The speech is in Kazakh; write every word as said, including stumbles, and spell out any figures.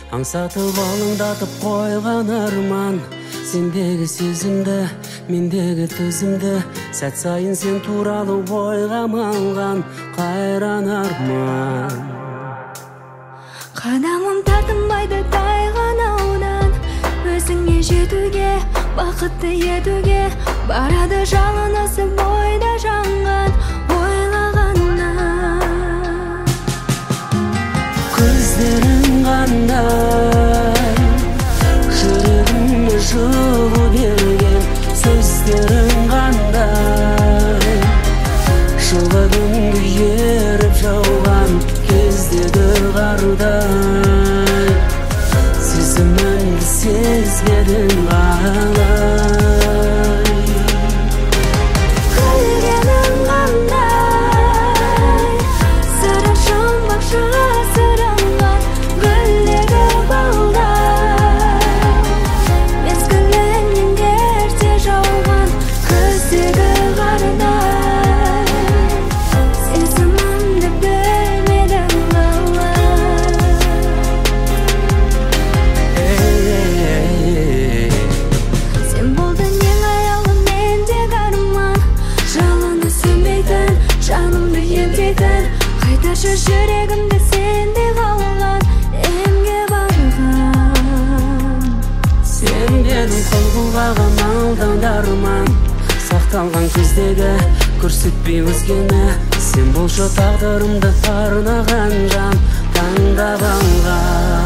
аңсатып алаңдатып қойған арман. Сендегі сезімді, мендегі төзімді, сәт сайын сен туралы ойға малған қайран арман. Қадамым тартынбайды тайғанаудан, өзіңе жетуге, бақытты етуге, барады жалынысы бойда жанған ойлағаннан. Көздерің қандай, жүрегіме жылу берген, сөздерің қандай, жылы күнгі еріп жауған кездегі қардай, сезімімді сезбедің қалай. Күлгенің қандай, сырың жұмбақ жасырынған гүлдегі балдай, мезгілінен ерте жауған күздегі қардай, сезімімді білмедің қалай. Сен болдың ең аялым, мендегі арман, жалыны сөнбейтін, жанымды емдейтін, қайташы жүрегімді сенде қалған емге барған. Сен менің қол бұлғаған алдыңда арман, сақталған көздегі көрсетпей өзгені. Сен болшы тағдырымды арнаған жан, таңдап алған.